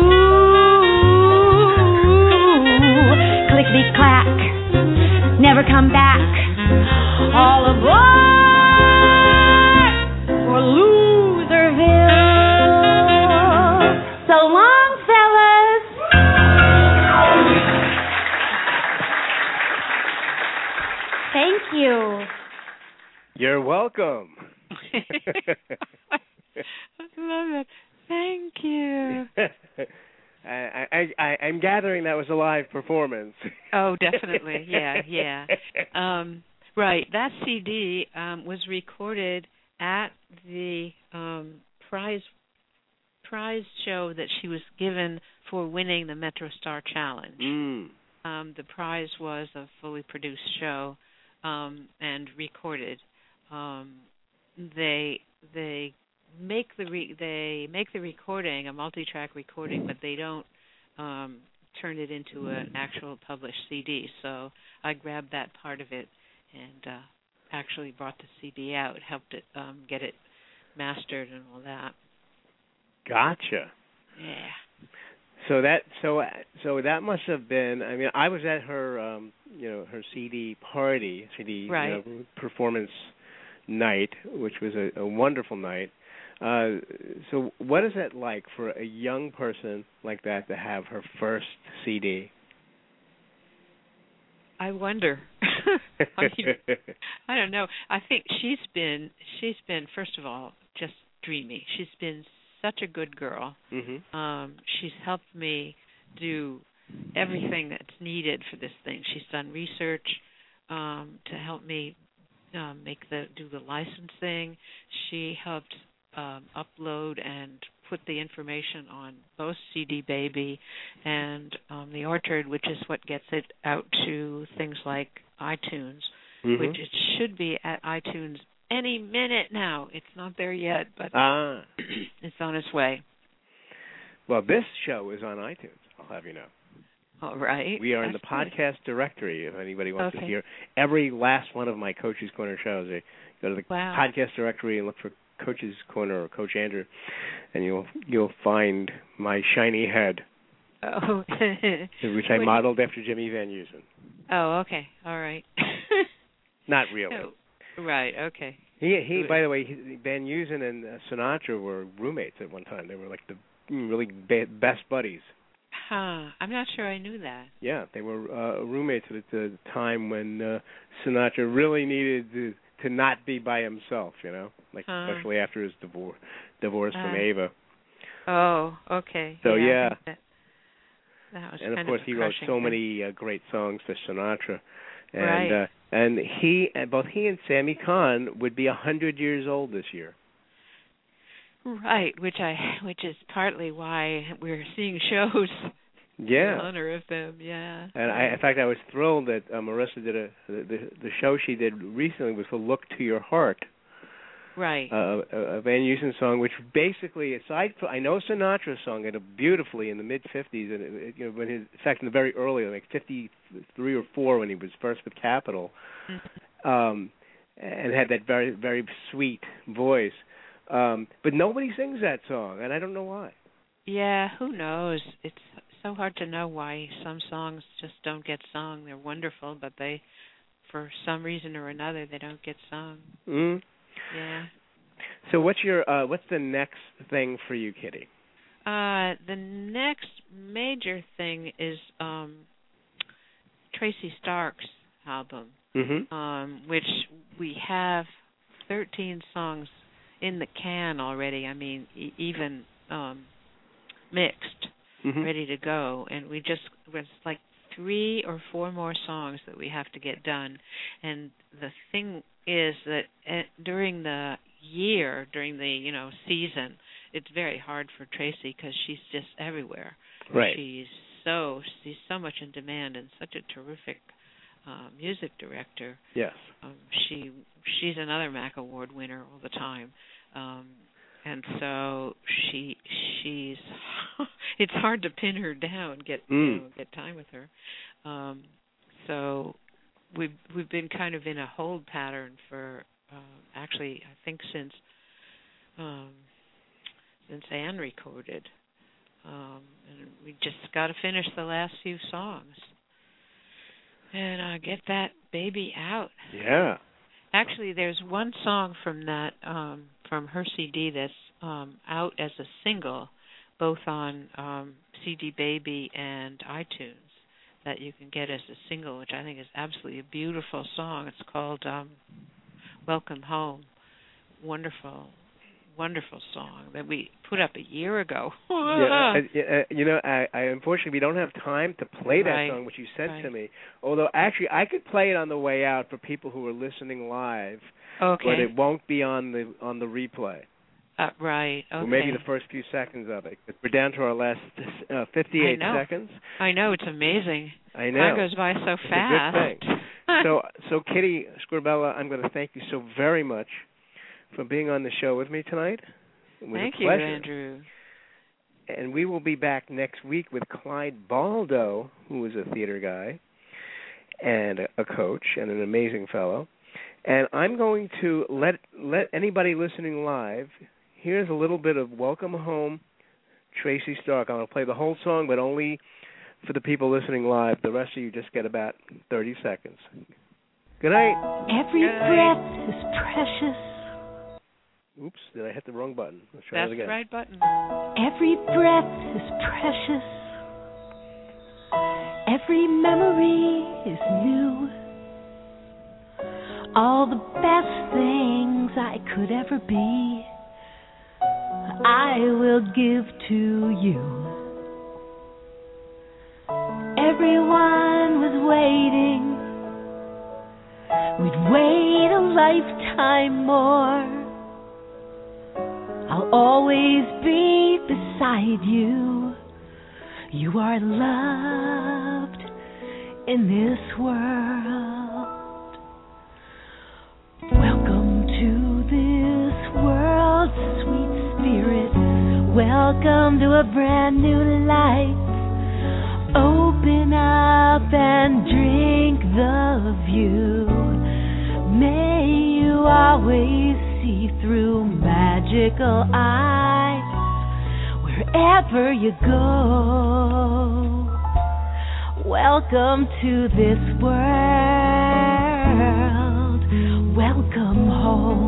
lose. Clickety-clack, never come back. All aboard for Loserville. So long, fellas. Thank you. You're welcome. I love it. Thank you. I, I, I, I'm gathering that was a live performance. Oh, definitely. Yeah, yeah. Um, right. That C D um, was recorded at the um, prize prize show that she was given for winning the Metro Star Challenge. Mm. Um, the prize was a fully produced show um, and recorded. Um, they they make the re- they make the recording a multi-track recording, but they don't um, turn it into an actual published C D. So I grabbed that part of it and uh, actually brought the C D out, helped it um, get it mastered and all that. Gotcha. Yeah. So that so so that must have been. I mean, I was at her um, you know her C D party, C D right. you know, performance night, which was a, a wonderful night. Uh, so what is it like for a young person like that to have her first C D? I wonder. I mean, I don't know. I think she's been she's been first of all just dreamy. She's been such a good girl. Mm-hmm. Um, she's helped me do everything that's needed for this thing. She's done research um, to help me um, make the do the licensing. She helped um, upload and put the information on both C D Baby and um, the Orchard, which is what gets it out to things like iTunes, mm-hmm. which it should be at iTunes any minute now. It's not there yet, but ah. it's on its way. Well, this show is on iTunes, I'll have you know. All right. We are in That's the podcast good. directory if anybody wants okay. to hear every last one of my Coach's Corner shows. They go to the wow. podcast directory and look for Coach's Corner or Coach Andrew, and you'll you'll find my shiny head, oh. which I modeled after Jimmy Van Heusen. Oh, okay. All right. Not really. Oh, right. Okay. He he. By the way, he, Van Heusen and uh, Sinatra were roommates at one time. They were like the really ba- best buddies. Huh. I'm not sure I knew that. Yeah, they were uh, roommates at the time when uh, Sinatra really needed to to not be by himself. You know, like huh. especially after his divorce divorce uh, from Ava. Oh, okay. So yeah. yeah. That, that was and of kind course, of he wrote so thing. many uh, great songs for Sinatra. And right. uh, and he, both he and Sammy Kahn would be a hundred years old this year. Right, which I, which is partly why we're seeing shows yeah. in honor of them. Yeah. And I, in fact, I was thrilled that uh, Marissa did a the the show she did recently was the Look to Your Heart. Right. Uh, a, a Van Heusen song, which basically, aside from, I know Sinatra sung it beautifully in the mid fifties, and it, you know, when his, in fact, in the very early, like fifty-three or four, when he was first with Capitol, mm-hmm. um, and had that very, very sweet voice. Um, but nobody sings that song, and I don't know why. Yeah, who knows? It's so hard to know why some songs just don't get sung. They're wonderful, but they, for some reason or another, they don't get sung. Mm. Yeah. So what's your uh, what's the next thing for you, Kitty? Uh, the next major thing is um, Tracy Stark's album, mm-hmm. um, which we have thirteen songs in the can already. I mean, e- even um, mixed, mm-hmm. ready to go, and we just it's like three or four more songs that we have to get done. And the thing is that uh, during the year, during the you know season, it's very hard for Tracy because she's just everywhere. Right. She's so she's so much in demand and such a terrific uh, music director. Yes. Um, she she's another Mac Award winner all the time, um, and so she she's it's hard to pin her down, get mm. you know, get time with her. Um, so we've we've been kind of in a hold pattern for uh, actually I think since um, since Anne recorded, um, and we just got to finish the last few songs and uh, get that baby out. Yeah. Actually, there's one song from that um, from her C D that's um, out as a single, both on um, C D Baby and iTunes, that you can get as a single, which I think is absolutely a beautiful song. It's called um, Welcome Home. Wonderful, wonderful song that we put up a year ago. yeah, uh, you know, I, I unfortunately we don't have time to play that right. song which you sent right. to me. Although actually I could play it on the way out for people who are listening live, okay. but it won't be on the on the replay. Uh, right. Okay. Or maybe the first few seconds of it. We're down to our last uh, fifty-eight I know. seconds. I know, it's amazing. I know. Time goes by so it's fast. A good thing. so, so Kitty Scribella, I'm going to thank you so very much for being on the show with me tonight. It was Thank a you, pleasure. Andrew. And we will be back next week with Clyde Baldo, who is a theater guy and a, a coach and an amazing fellow. And I'm going to let let anybody listening live, here's a little bit of Welcome Home, Tracy Stark. I'm going to play the whole song, but only for the people listening live. The rest of you just get about thirty seconds. Good night. Every Good night. breath is precious. Oops, did I hit the wrong button? Let's try That's it again. the right button. Every breath is precious. Every memory is new. All the best things I could ever be, I will give to you. Everyone was waiting. We'd wait a lifetime more. I'll always be beside you. You are loved in this world. Welcome to this world, sweet spirit. Welcome to a brand new life. Open up and drink the view. May you always see through magical eyes wherever you go. Welcome to this world. Welcome home.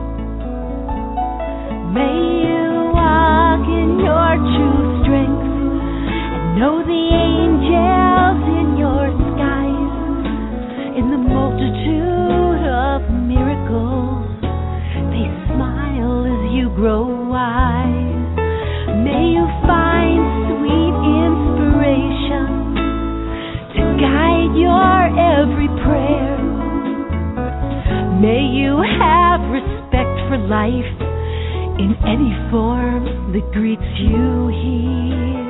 May you walk in your true strength and know the angels in your skies. In the multitude of miracles, they smile as you grow wise. May you find sweet inspiration to guide your every prayer. May you have respect for life in any form that greets you here.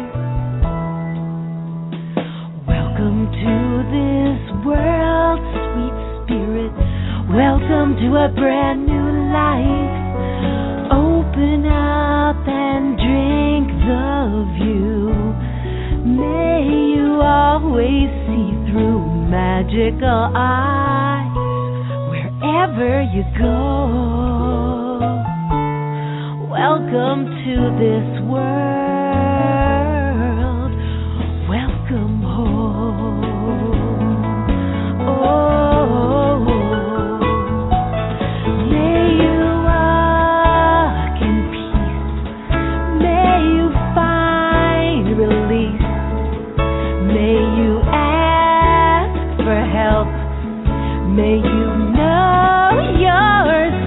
Welcome to this world, sweet spirit. Welcome to a brand new life. Open up and drink the view. May you always see through magical eyes wherever you go. Welcome to this world. Welcome home. Oh, may you walk in peace. May you find release. May you ask for help. May you know yourself.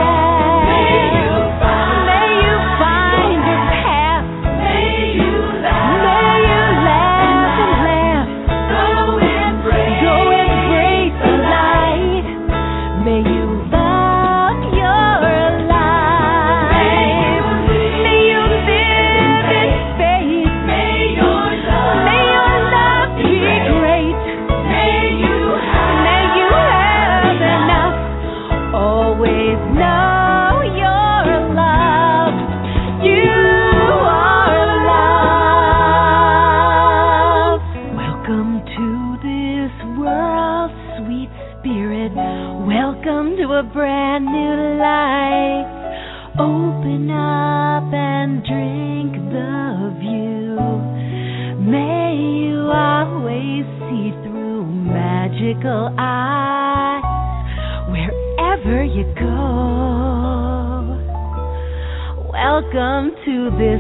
A brand new life. Open up and drink the view. May you always see through magical eyes wherever you go. Welcome to this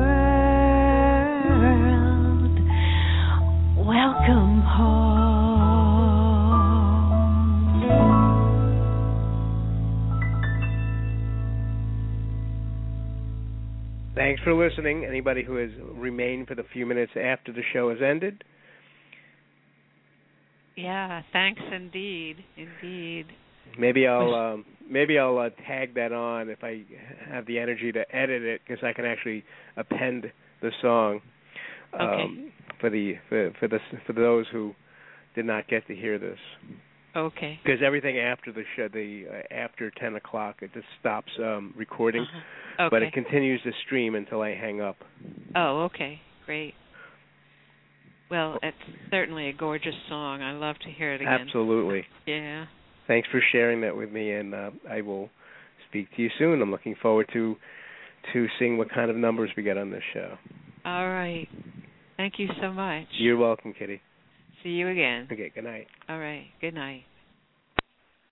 world. Welcome home. Thanks for listening. Anybody who has remained for the few minutes after the show has ended. Yeah, thanks indeed, indeed. Maybe I'll um, maybe I'll uh, tag that on if I have the energy to edit it, because I can actually append the song um, okay. for the for for the for those who did not get to hear this. Okay. Because everything after the show, the uh, after ten o'clock, it just stops um, recording, uh-huh. okay. but it continues to stream until I hang up. Oh, okay, great. Well, it's certainly a gorgeous song. I love to hear it again. Absolutely. Yeah. Thanks for sharing that with me, and uh, I will speak to you soon. I'm looking forward to to seeing what kind of numbers we get on this show. All right. Thank you so much. You're welcome, Kitty. See you again. Okay, good night. All right, good night.